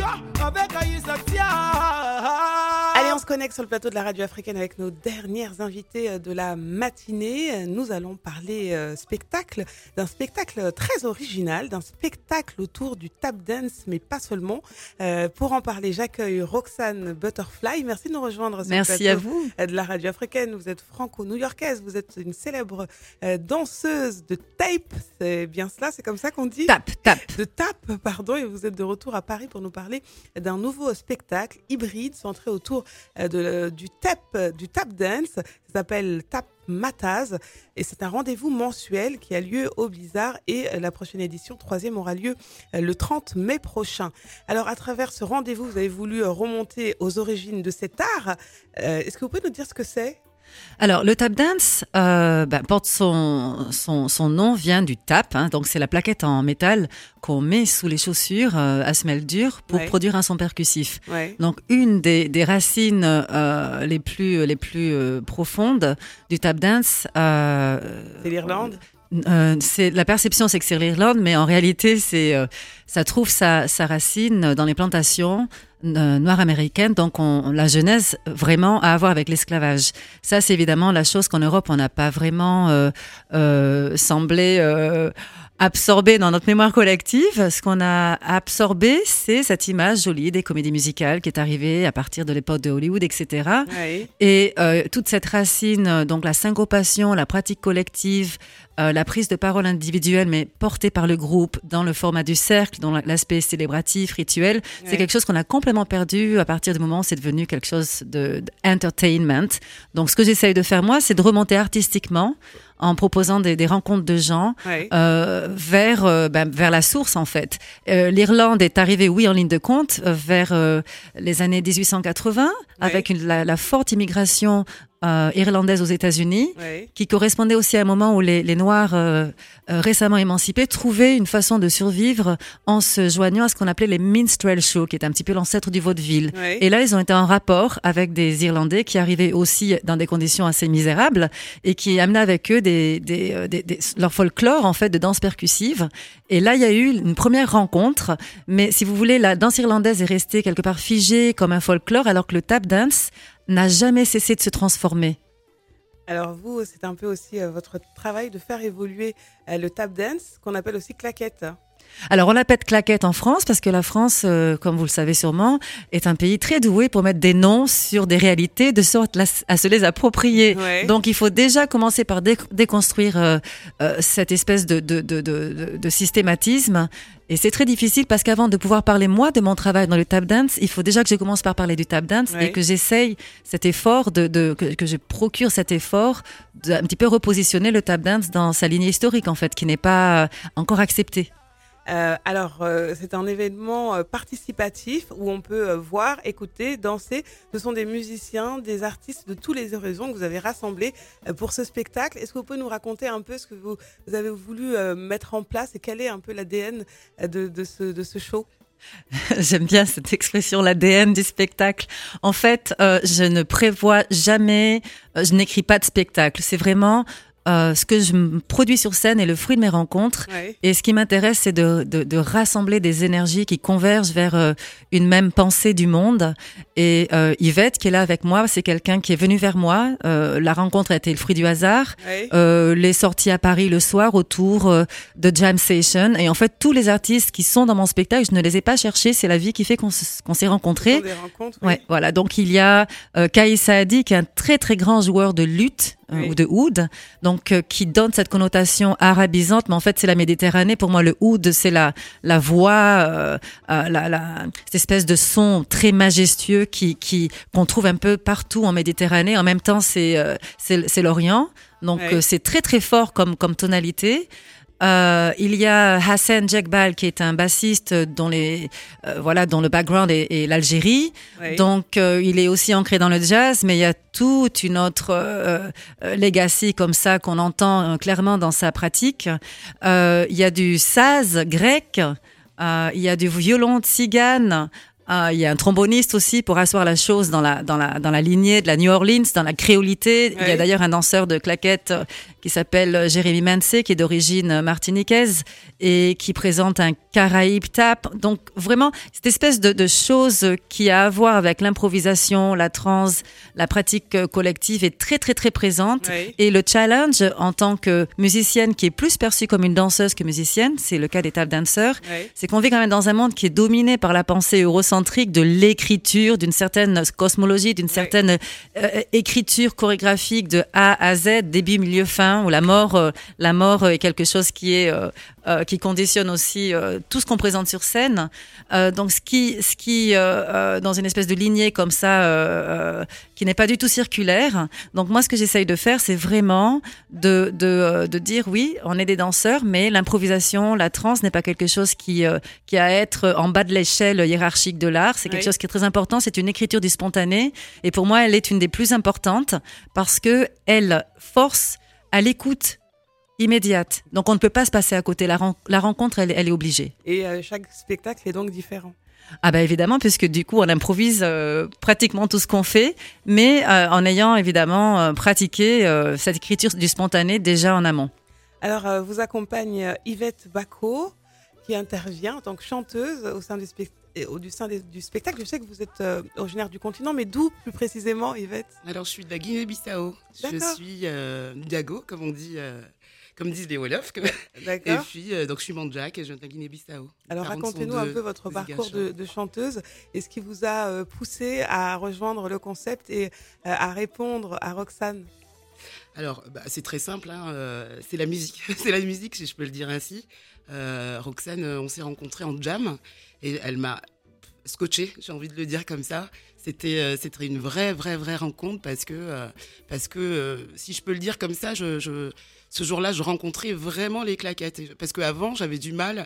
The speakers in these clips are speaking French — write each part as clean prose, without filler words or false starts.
Allez, on se connecte sur le plateau de la radio africaine avec nos dernières invitées de la matinée. Nous allons parler spectacle, d'un spectacle très original, d'un spectacle autour du tap dance, mais pas seulement. Pour en parler, j'accueille Roxane Butterfly. Merci de nous rejoindre sur le plateau à vous. De la radio africaine. Vous êtes franco-new-yorkaise, vous êtes une célèbre danseuse de tape, c'est bien cela, c'est comme ça qu'on dit ? Tap. De tap, pardon, et vous êtes de retour à Paris pour nous parler d'un nouveau spectacle hybride centré autour du tap dance. Ça s'appelle Tap Mataz et c'est un rendez-vous mensuel qui a lieu au Blizzard et la prochaine édition, 3e, aura lieu le 30 mai prochain. Alors, à travers ce rendez-vous, vous avez voulu remonter aux origines de cet art. Est-ce que vous pouvez nous dire ce que c'est ? Alors, le tap dance porte son nom, vient du tap, donc c'est la plaquette en métal qu'on met sous les chaussures à semelle dure pour produire un son percussif. Ouais. Donc, une des racines les plus profondes du tap dance, c'est l'Irlande. C'est la perception, c'est que c'est l'Irlande, mais en réalité, ça trouve sa racine dans les plantations noires américaines. Donc, la genèse vraiment à voir avec l'esclavage. Ça, c'est évidemment la chose qu'en Europe, on n'a pas vraiment semblé absorbé dans notre mémoire collective. Ce qu'on a absorbé, c'est cette image jolie des comédies musicales qui est arrivée à partir de l'époque de Hollywood, etc. Oui. Et toute cette racine, donc la syncopation, la pratique collective, la prise de parole individuelle, mais portée par le groupe dans le format du cercle, dans l'aspect célébratif, rituel, c'est quelque chose qu'on a complètement perdu à partir du moment où c'est devenu quelque chose d'entertainment. Donc, ce que j'essaye de faire, moi, c'est de remonter artistiquement en proposant des rencontres de gens vers la source, en fait. L'Irlande est arrivée, oui, en ligne de compte, vers les années 1880, avec la forte immigration irlandaise aux États-Unis, qui correspondait aussi à un moment où les Noirs récemment émancipés trouvaient une façon de survivre en se joignant à ce qu'on appelait les minstrel shows, qui est un petit peu l'ancêtre du vaudeville. Et là, ils ont été en rapport avec des Irlandais qui arrivaient aussi dans des conditions assez misérables et qui amenaient avec eux leur folklore, en fait, de danse percussive. Et là, il y a eu une première rencontre, mais si vous voulez, la danse irlandaise est restée quelque part figée comme un folklore, alors que le tap dance n'a jamais cessé de se transformer. Alors vous, c'est un peu aussi votre travail de faire évoluer le tap dance, qu'on appelle aussi claquette. Alors, on l'appelle claquette en France parce que la France, comme vous le savez sûrement, est un pays très doué pour mettre des noms sur des réalités de sorte à se les approprier. Ouais. Donc, il faut déjà commencer par déconstruire cette espèce de systématisme. Et c'est très difficile parce qu'avant de pouvoir parler, moi, de mon travail dans le tap dance, il faut déjà que je commence par parler du tap dance et que j'essaye cet effort, que je procure cet effort d'un petit peu repositionner le tap dance dans sa lignée historique, en fait, qui n'est pas encore acceptée. C'est un événement participatif où on peut voir, écouter, danser. Ce sont des musiciens, des artistes de tous les horizons que vous avez rassemblés pour ce spectacle. Est-ce que vous pouvez nous raconter un peu ce que vous avez voulu mettre en place et quel est un peu l'ADN de ce show ? J'aime bien cette expression, l'ADN du spectacle. En fait, je ne prévois jamais, je n'écris pas de spectacle. C'est vraiment ce que je produis sur scène est le fruit de mes rencontres. Et ce qui m'intéresse, c'est de rassembler des énergies qui convergent vers une même pensée du monde. Et Yvette, qui est là avec moi, c'est quelqu'un qui est venu vers moi. La rencontre a été le fruit du hasard. Les sorties à Paris le soir autour de Jam Session. Et en fait, tous les artistes qui sont dans mon spectacle, je ne les ai pas cherchés. C'est la vie qui fait qu'on s'est rencontrés. Des rencontres, voilà. Donc, il y a Kaï Saadi, qui est un très, très grand joueur de lutte. Ou de oud, donc qui donne cette connotation arabisante, mais en fait c'est la Méditerranée. Pour moi, le oud, c'est la voix, cette espèce de son très majestueux qu'on trouve un peu partout en Méditerranée. En même temps, c'est l'Orient, donc c'est très très fort comme tonalité. Il y a Hassan Djegbal qui est un bassiste dont le background est l'Algérie. Donc il est aussi ancré dans le jazz, mais il y a toute une autre legacy comme ça qu'on entend clairement dans sa pratique. Il y a du saz grec, il y a du violon tzigane. Il y a un tromboniste aussi pour asseoir la chose dans la lignée de la New Orleans, dans la créolité. Il y a d'ailleurs un danseur de claquettes qui s'appelle Jérémy Mancé, qui est d'origine martiniquaise et qui présente un Caraïbe tap. Donc vraiment, cette espèce de chose qui a à voir avec l'improvisation, la trance, la pratique collective est très très très présente. Oui. Et le challenge en tant que musicienne qui est plus perçue comme une danseuse que musicienne, c'est le cas des tap dancers, c'est qu'on vit quand même dans un monde qui est dominé par la pensée eurocentrique de l'écriture, d'une certaine cosmologie, d'une certaine écriture chorégraphique de A à Z, début, milieu, fin, où la mort est quelque chose qui conditionne aussi tout ce qu'on présente sur scène. Donc, ce qui dans une espèce de lignée comme ça, qui n'est pas du tout circulaire. Donc, moi, ce que j'essaye de faire, c'est vraiment de dire, oui, on est des danseurs, mais l'improvisation, la trance n'est pas quelque chose qui a à être en bas de l'échelle hiérarchique de l'art. C'est quelque chose qui est très important. C'est une écriture du spontané. Et pour moi, elle est une des plus importantes parce que elle force à l'écoute immédiate. Donc, on ne peut pas se passer à côté. La rencontre, elle est obligée. Et chaque spectacle est donc différent. Ah ben évidemment, puisque du coup, on improvise pratiquement tout ce qu'on fait, mais en ayant évidemment pratiqué cette écriture du spontané déjà en amont. Alors, vous accompagne Yvette Bacot, qui intervient en tant que chanteuse au sein du spectacle. Je sais que vous êtes originaire du continent, mais d'où plus précisément, Yvette ? Alors, je suis de la Guinée-Bissau. Je suis Ndiago, comme on dit, comme disent les Wolofs. D'accord. Et puis, donc, je suis Mandjak et je viens de la Guinée-Bissau. Alors, racontez-nous un peu votre parcours de chanteuse et ce qui vous a poussé à rejoindre le concept et à répondre à Roxane. Alors, c'est très simple, c'est la musique. C'est la musique, si je peux le dire ainsi. Roxane, on s'est rencontrés en jam et elle m'a scotché, j'ai envie de le dire comme ça. C'était une vraie rencontre parce que si je peux le dire comme ça, ce jour-là, je rencontrais vraiment les claquettes. Parce qu'avant, j'avais du mal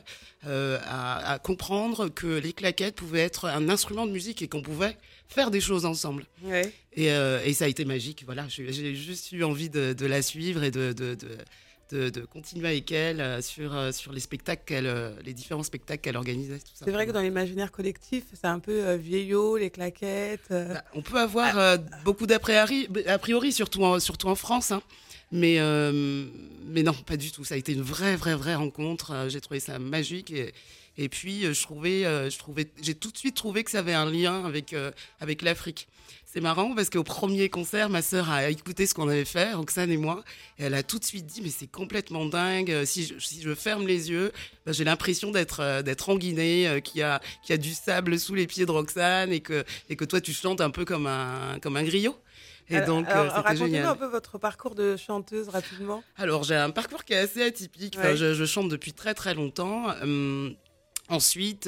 à comprendre que les claquettes pouvaient être un instrument de musique et qu'on pouvait faire des choses ensemble. Ouais. Et ça a été magique. Voilà, j'ai juste eu envie de la suivre et de continuer avec elle sur les spectacles, les différents spectacles qu'elle organisait. C'est vrai que dans l'imaginaire collectif, c'est un peu vieillot, les claquettes. On peut avoir beaucoup d'a priori, surtout en France. Hein. Mais non, pas du tout. Ça a été une vraie rencontre. J'ai trouvé ça magique. Et puis, j'ai tout de suite trouvé que ça avait un lien avec l'Afrique. C'est marrant parce qu'au premier concert, ma sœur a écouté ce qu'on avait fait, Roxane et moi, et elle a tout de suite dit « mais c'est complètement dingue, si je ferme les yeux, j'ai l'impression d'être en Guinée, qu'il y a du sable sous les pieds de Roxane et que toi tu chantes un peu comme un griot ». Et donc, c'était racontez-nous génial. un peu votre parcours de chanteuse rapidement. Alors, j'ai un parcours qui est assez atypique. Ouais. Je chante depuis très longtemps. Ensuite,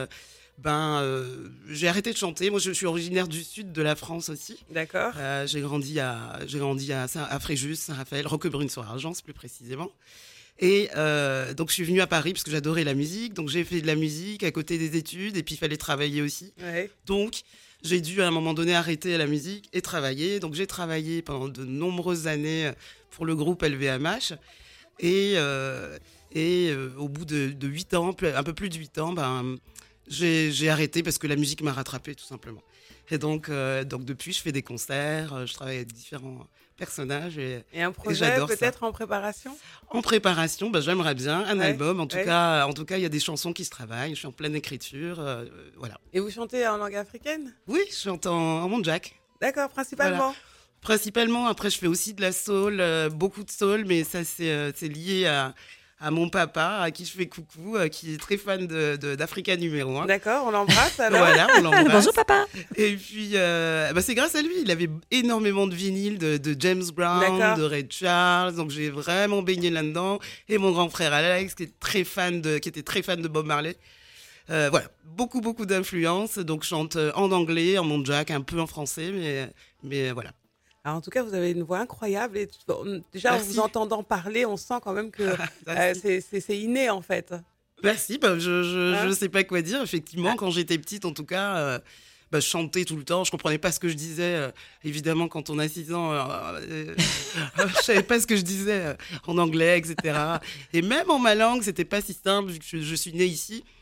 j'ai arrêté de chanter. Moi, je suis originaire du sud de la France aussi. D'accord. J'ai grandi à Fréjus, Saint-Raphaël, Roquebrune-sur-Argence plus précisément. Et donc, je suis venue à Paris parce que j'adorais la musique. Donc, j'ai fait de la musique à côté des études et puis il fallait travailler aussi. Ouais. Donc, j'ai dû à un moment donné arrêter la musique et travailler. Donc, j'ai travaillé pendant de nombreuses années pour le groupe LVMH. Et au bout de 8 ans, un peu plus de 8 ans, j'ai arrêté parce que la musique m'a rattrapé tout simplement. Et donc depuis, je fais des concerts, je travaille avec différents personnages. Et un projet peut-être en préparation ? En préparation, j'aimerais bien un album. En tout ouais. cas, il y a des chansons qui se travaillent. Je suis en pleine écriture. Voilà. Et vous chantez en langue africaine ? Oui, je chante en Mandjak. D'accord, principalement. Voilà. Principalement, après je fais aussi de la soul, beaucoup de soul, mais ça c'est lié à mon papa, à qui je fais coucou, qui est très fan d'Africa numéro 1. D'accord, on l'embrasse alors. Voilà, on l'embrasse. Bonjour papa. Et puis, c'est grâce à lui, il avait énormément de vinyles de James Brown, D'accord. de Ray Charles, donc j'ai vraiment baigné là-dedans. Et mon grand frère Alex, qui était très fan de Bob Marley. Voilà, beaucoup d'influences, donc je chante en anglais, en Mandjak, un peu en français, mais voilà. Alors, en tout cas, vous avez une voix incroyable. Et déjà, Merci. en vous entendant parler, on sent quand même que c'est inné, en fait. Merci, je sais pas quoi dire. Effectivement, quand j'étais petite, en tout cas, je chantais tout le temps. Je comprenais pas ce que je disais. Évidemment, quand on a 6 ans, je savais pas ce que je disais en anglais, etc. Et même en ma langue, c'était pas si simple, vu que je suis née ici.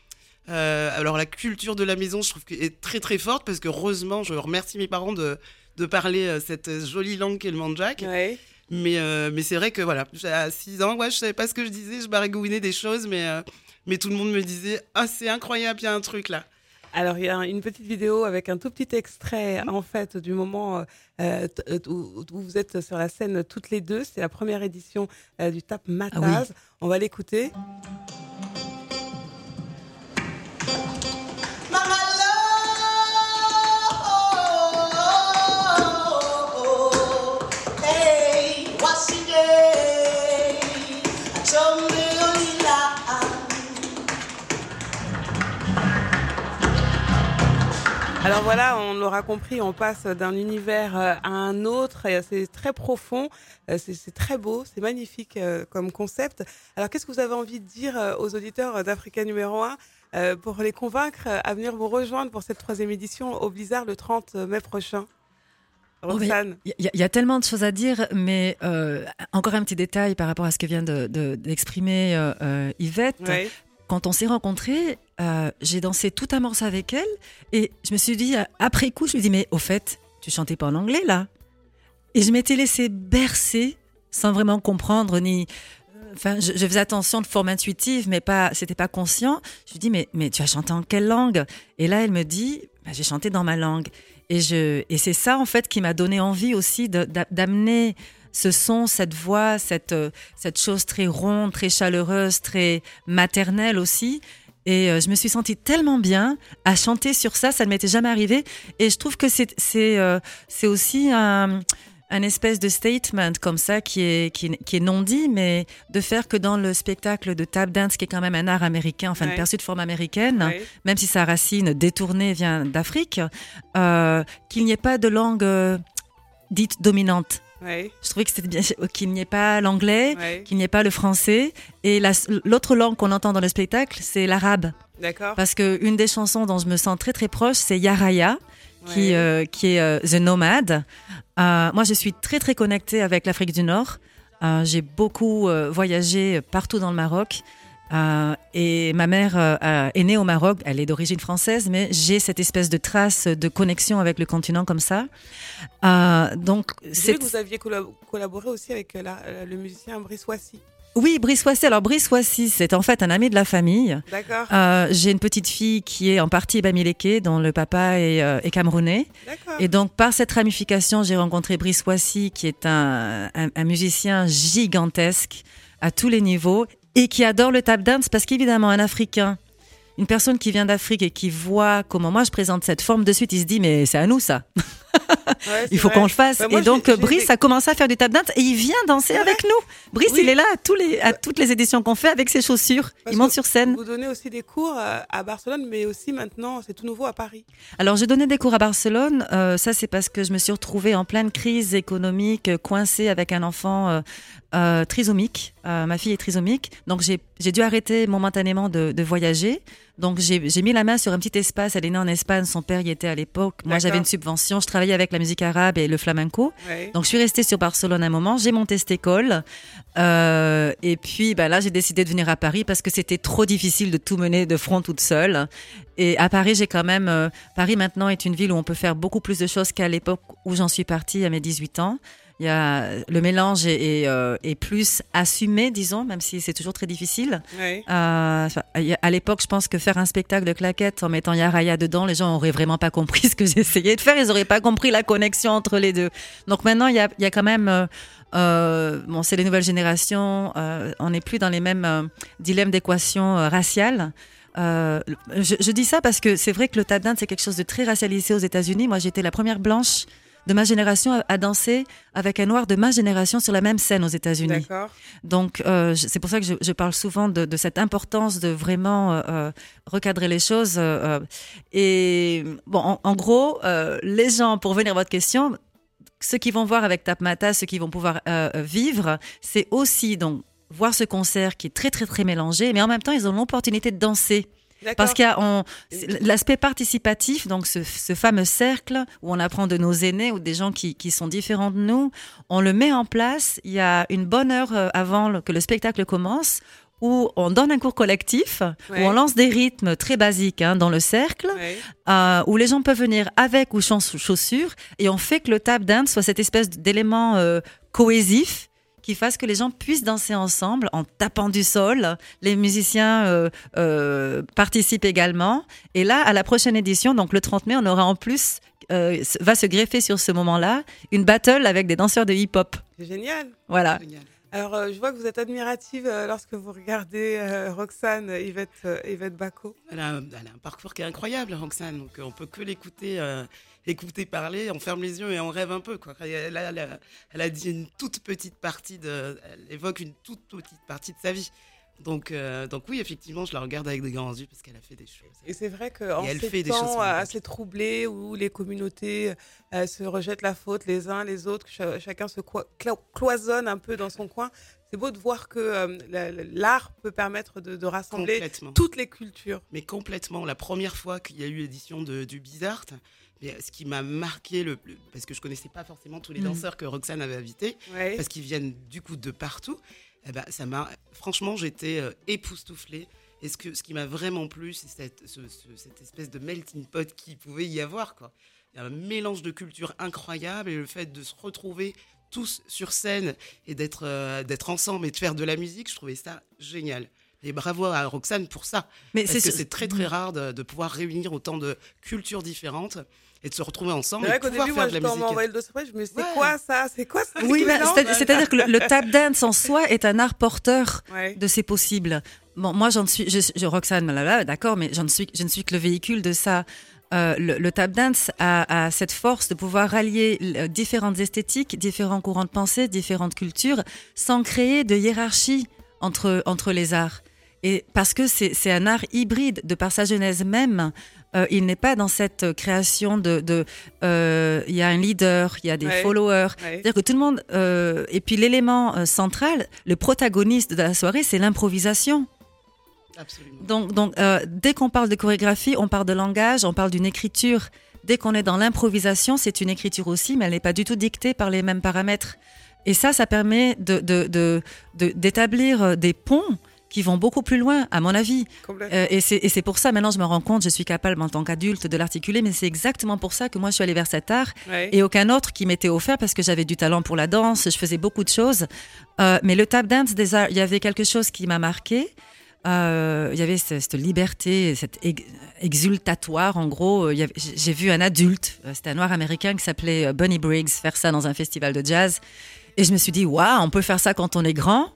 Alors la culture de la maison, je trouve qu'elle est très très forte parce que heureusement, je remercie mes parents de parler cette jolie langue qu'est le mandjak. Ouais. Mais c'est vrai que voilà, à 6 ans, je savais pas ce que je disais, je baragouinais des choses, mais tout le monde me disait « Ah, c'est incroyable, il y a un truc là ». Alors, il y a une petite vidéo avec un tout petit extrait, en fait, du moment où vous êtes sur la scène toutes les deux. C'est la première édition du Tap Mataz. Ah oui. On va l'écouter. Alors voilà, on l'aura compris, on passe d'un univers à un autre, et c'est très profond, c'est très beau, c'est magnifique comme concept. Alors qu'est-ce que vous avez envie de dire aux auditeurs d'Africa numéro 1 pour les convaincre à venir vous rejoindre pour cette 3e édition au Blizzard le 30 mai prochain? Roxane. Il y a tellement de choses à dire, mais encore un petit détail par rapport à ce que vient d'exprimer Yvette. Ouais. Quand on s'est rencontrés, j'ai dansé tout un morceau avec elle et je me suis dit, après coup, je lui ai dit, mais au fait, tu chantais pas en anglais là? Et je m'étais laissée bercer sans vraiment comprendre ni... Enfin, je faisais attention de forme intuitive, mais c'était pas conscient. Je lui dis, mais tu as chanté en quelle langue? Et là, elle me dit, j'ai chanté dans ma langue. Et c'est ça, en fait, qui m'a donné envie aussi d'amener ce son, cette voix, cette chose très ronde, très chaleureuse, très maternelle aussi. Et je me suis sentie tellement bien à chanter sur ça, ça ne m'était jamais arrivé. Et je trouve que c'est aussi un espèce de statement comme ça qui est non dit, mais de faire que dans le spectacle de tap dance, qui est quand même un art américain, enfin une perçue de forme américaine, même si sa racine détournée vient d'Afrique, qu'il n'y ait pas de langue dite dominante. Ouais. Je trouvais que c'était bien qu'il n'y ait pas l'anglais, qu'il n'y ait pas le français. Et l'autre langue qu'on entend dans le spectacle, c'est l'arabe. D'accord. Parce qu'une des chansons dont je me sens très très proche, c'est Yaraya, qui est The Nomad. Moi, je suis très très connectée avec l'Afrique du Nord. J'ai beaucoup voyagé partout dans le Maroc. Et ma mère est née au Maroc, elle est d'origine française, mais j'ai cette espèce de trace de connexion avec le continent comme ça. Donc, j'ai vu que vous aviez collaboré aussi avec le musicien Brice Wassi. Oui, Brice Wassi. Alors, Brice Wassi, c'est en fait un ami de la famille. D'accord. J'ai une petite fille qui est en partie bamileke, dont le papa est camerounais. D'accord. Et donc, par cette ramification, j'ai rencontré Brice Wassi, qui est un musicien gigantesque à tous les niveaux et qui adore le tap dance parce qu'évidemment, un Africain, une personne qui vient d'Afrique et qui voit comment moi je présente cette forme, de suite, il se dit, mais c'est à nous ça. Il faut qu'on le fasse. Bah, moi, et donc, Brice a commencé à faire du tap dance et il vient danser avec nous. Brice, il est là à toutes les éditions qu'on fait avec ses chaussures. Il monte sur scène. Vous donnez aussi des cours à Barcelone, mais aussi maintenant, c'est tout nouveau à Paris. Alors, j'ai donné des cours à Barcelone. Ça, c'est parce que je me suis retrouvée en pleine crise économique, coincée avec un enfant trisomique. Ma fille est trisomique. Donc, j'ai dû arrêter momentanément de voyager. Donc, j'ai mis la main sur un petit espace. Elle est née en Espagne. Son père y était à l'époque. Moi, j'avais une subvention. Je travaillais avec la musique arabe et le flamenco. Ouais. Donc, je suis restée sur Barcelone un moment. J'ai monté cette école. Et puis, là, j'ai décidé de venir à Paris parce que c'était trop difficile de tout mener de front toute seule. Et à Paris, j'ai quand même... Paris, maintenant, est une ville où on peut faire beaucoup plus de choses qu'à l'époque où j'en suis partie à mes 18 ans. Il y a, le mélange est plus assumé, disons, même si c'est toujours très difficile. Oui. À l'époque, je pense que faire un spectacle de claquettes en mettant Yaraya dedans, les gens n'auraient vraiment pas compris ce que j'essayais de faire. Ils n'auraient pas compris la connexion entre les deux. Donc maintenant, il y a quand même... c'est les nouvelles générations. On n'est plus dans les mêmes dilemmes d'équation raciale. Je dis ça parce que c'est vrai que le tap dance, c'est quelque chose de très racialisé aux États-Unis. Moi, j'étais la première blanche de ma génération à danser avec un noir de ma génération sur la même scène aux États-Unis. D'accord. Donc, c'est pour ça que je parle souvent de cette importance de vraiment recadrer les choses. Et bon, en gros, les gens, pour revenir à votre question, ceux qui vont voir avec Tap Mataz, ceux qui vont pouvoir vivre, c'est aussi donc voir ce concert qui est très, très, très mélangé, mais en même temps, ils ont l'opportunité de danser. D'accord. Parce qu'il y a l'aspect participatif, donc ce fameux cercle où on apprend de nos aînés ou des gens qui sont différents de nous, on le met en place. Il y a une bonne heure avant que le spectacle commence où on donne un cours collectif, où on lance des rythmes très basiques dans le cercle, où les gens peuvent venir avec ou sans chaussures, et on fait que le tap dance soit cette espèce d'élément cohésif qui fasse que les gens puissent danser ensemble en tapant du sol. Les musiciens participent également. Et là, à la prochaine édition, donc le 30 mai, on aura en plus, va se greffer sur ce moment-là, une battle avec des danseurs de hip-hop. C'est génial. Voilà. Génial. Alors, je vois que vous êtes admirative lorsque vous regardez Roxane Yvette Bacco. Elle a un parcours qui est incroyable, Roxane. Donc, on peut que l'écouter parler, on ferme les yeux et on rêve un peu, quoi. Elle a dit une toute petite partie elle évoque une toute petite partie de sa vie. Donc oui, effectivement, je la regarde avec des grands yeux parce qu'elle a fait des choses. Et c'est vrai qu'en ces temps assez troublés où les communautés se rejettent la faute les uns les autres, que chacun se cloisonne un peu dans son coin, c'est beau de voir que l'art peut permettre de rassembler toutes les cultures. Mais complètement. La première fois qu'il y a eu l'édition du Bizart, ce qui m'a marqué, parce que je ne connaissais pas forcément tous les danseurs que Roxane avait invités, parce qu'ils viennent du coup de partout, franchement, j'étais époustouflée. Et ce qui m'a vraiment plu, c'est cette espèce de melting pot qu'il pouvait y avoir, quoi. Il y a un mélange de cultures incroyable et le fait de se retrouver tous sur scène et d'être ensemble et de faire de la musique, je trouvais ça génial. Et bravo à Roxane pour ça. Parce que c'est très très rare de pouvoir réunir autant de cultures différentes et de se retrouver ensemble et de pouvoir faire de la musique. Envoyé le dossier, je me suis dit, c'est quoi ça? Oui, c'est-à-dire que le tap dance en soi est un art porteur de ses possibles. Bon, moi, Roxane, d'accord, mais je ne suis que le véhicule de ça. Le tap dance a cette force de pouvoir rallier différentes esthétiques, différents courants de pensée, différentes cultures, sans créer de hiérarchie entre les arts. Et parce que c'est un art hybride, de par sa genèse même, il n'est pas dans cette création il y a un leader, il y a des followers. C'est-à-dire que tout le monde... et puis l'élément central, le protagoniste de la soirée, c'est l'improvisation. Absolument. Donc dès qu'on parle de chorégraphie, on parle de langage, on parle d'une écriture. Dès qu'on est dans l'improvisation, c'est une écriture aussi, mais elle n'est pas du tout dictée par les mêmes paramètres. Et ça permet d'établir des ponts qui vont beaucoup plus loin, à mon avis. Et c'est pour ça, maintenant, je me rends compte, je suis capable, en tant qu'adulte, de l'articuler, mais c'est exactement pour ça que moi, je suis allée vers cet art et aucun autre qui m'était offert parce que j'avais du talent pour la danse, je faisais beaucoup de choses. Mais le tap dance des arts, il y avait quelque chose qui m'a marqué. Il y avait cette liberté, cette exultatoire, en gros. J'ai vu un adulte, c'était un noir américain qui s'appelait Bunny Briggs, faire ça dans un festival de jazz. Et je me suis dit, waouh, on peut faire ça quand on est grand.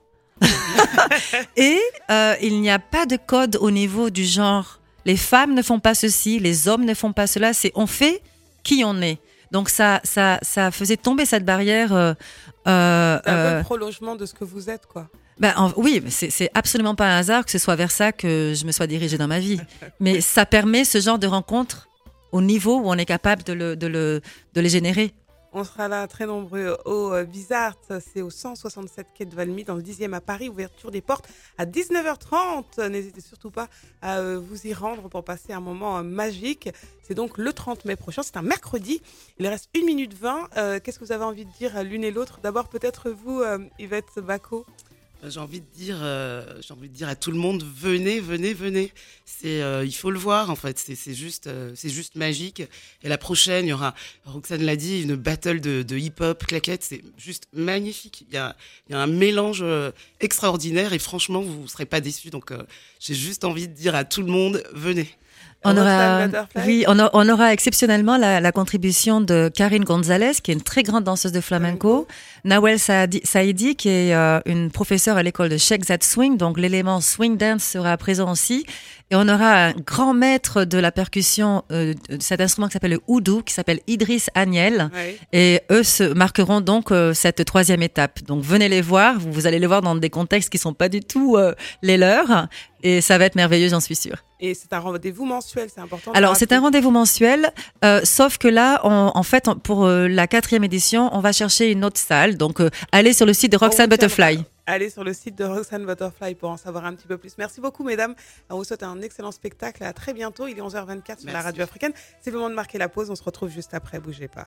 Et il n'y a pas de code au niveau du genre. Les femmes ne font pas ceci, les hommes ne font pas cela. C'est on fait qui on est. Donc ça faisait tomber cette barrière. C'est un peu le prolongement de ce que vous êtes, quoi. Oui, c'est absolument pas un hasard que ce soit vers ça que je me sois dirigée dans ma vie. Mais ça permet ce genre de rencontre au niveau où on est capable de les générer. On sera là très nombreux au Bizart, c'est au 167 quai de Valmy, dans le 10e à Paris, ouverture des portes à 19h30. N'hésitez surtout pas à vous y rendre pour passer un moment magique. C'est donc le 30 mai prochain, c'est un mercredi. Il reste 1 minute 20. Qu'est-ce que vous avez envie de dire l'une et l'autre? D'abord peut-être vous, Yvette Bacco. J'ai envie de dire à tout le monde, venez. Il faut le voir en fait. C'est juste magique. Et la prochaine, il y aura, Roxane l'a dit, une battle de hip-hop claquette. C'est juste magnifique. Il y a un mélange extraordinaire et franchement, vous serez pas déçus. Donc, j'ai juste envie de dire à tout le monde, venez. On aura exceptionnellement la contribution de Karine Gonzalez, qui est une très grande danseuse de flamenco, Nawel Saidi, qui est une professeure à l'école de Sheikh Zad Swing, donc l'élément swing dance sera présent aussi. Et on aura un grand maître de la percussion de cet instrument qui s'appelle le oudou, qui s'appelle Idriss Agnel. Et eux se marqueront donc cette 3e étape. Donc venez les voir, vous allez les voir dans des contextes qui sont pas du tout les leurs. Et ça va être merveilleux, j'en suis sûre. Et c'est un rendez-vous mensuel, c'est important. Alors, c'est un rendez-vous mensuel, sauf que là, en fait, pour la 4e édition, on va chercher une autre salle. Donc, allez sur le site de Roxane Butterfly. Allez sur le site de Roxane Butterfly pour en savoir un petit peu plus. Merci beaucoup, mesdames. On vous souhaite un excellent spectacle. À très bientôt. Il est 11h24 sur la radio africaine. C'est le moment de marquer la pause. On se retrouve juste après. Bougez pas.